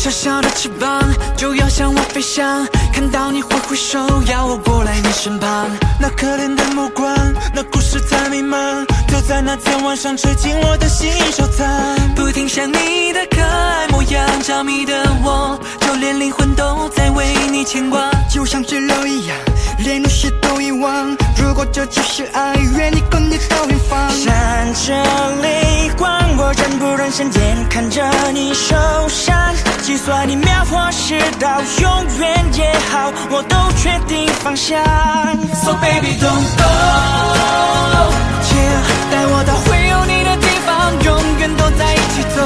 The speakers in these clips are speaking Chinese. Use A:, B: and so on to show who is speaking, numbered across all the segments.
A: 小小的翅膀就要向我飞翔，看到你挥挥手，要我过来你身旁。那可怜的目光，那故事太迷茫，就在那天晚上吹进我的心收藏。不停想你的可爱模样，着迷的我，就连灵魂都在为你牵挂。
B: 就像坠落一样，连那些都遗忘。如果这就是爱，愿意跟你到远方。
C: 闪着泪光，我忍不忍心眼看着你受伤。就算你秒或是到永远也好，我都决定放下。
A: So baby don't go， 带我到会有你的地方，永远都在一起走。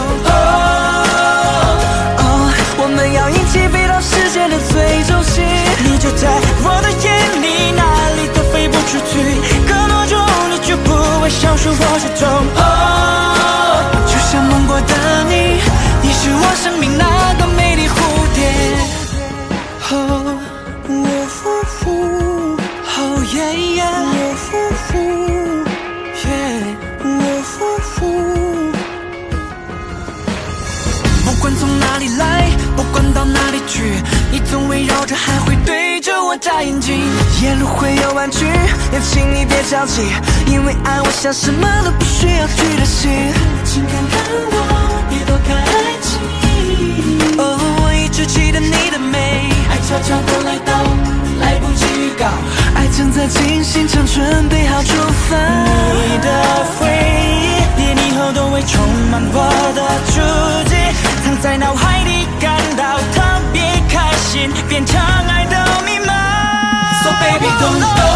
A: 我们要一起飞到世界的最中心。
C: 你就在我的眼里，哪里都飞不出去。隔多久你就不会消失我之中。
A: 就像梦过的你，你是我生命那个美丽蝴蝶。Oh yeah yeah， 不管从哪里来，不管到哪里去，你总围绕着，还会对着我眨眼睛。沿路会有弯曲，也请你别着急，因为爱我想什么都不需要去担心。请看看我，别躲开爱情。我一直记得你的美，爱悄悄地来到，来不及预告，爱正在进行中，准备好出发。
C: 你的回忆，连以后都会充满我的足迹，藏在脑海里，感到特别开心，变成爱的密码。
A: So baby don't go，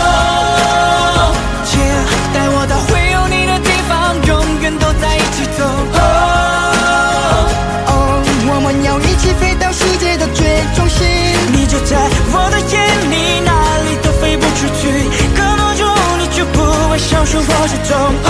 A: 带我到会有你的地方，永远都在一起走。
B: 我们要一起飞到世界的最中心。
C: 你就在我的眼里，哪里都飞不出去。隔多久你就不会消失我之中。